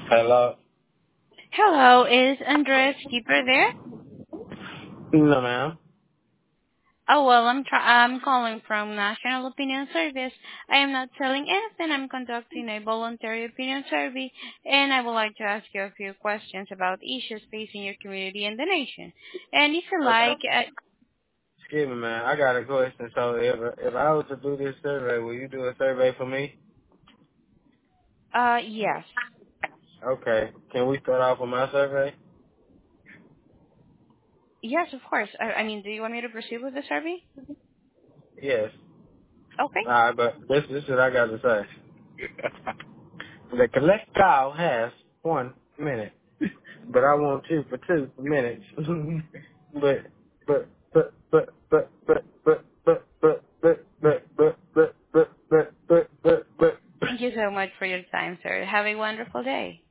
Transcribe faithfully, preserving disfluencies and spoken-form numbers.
Hello. Hello, is Andres Keeper there? No, ma'am. Oh, well, I'm try- I'm calling from National Opinion Service. I am not selling anything. I'm conducting a voluntary opinion survey, and I would like to ask you a few questions about issues facing your community and the nation. And if you Okay. like, uh, Excuse me, man. I got a question. So if if I was to do this survey, will you do a survey for me? uh, yes. Okay. Can we start off with my survey? Yes, of course. I, I mean, do you want me to proceed with the survey? Yes. Okay. All right, but this this is what I got to say. The collect call has one minute, but I want you for two minutes. but but but but but but but but but but but but but but but but but but Thank you so much for your time, sir. Have a wonderful day.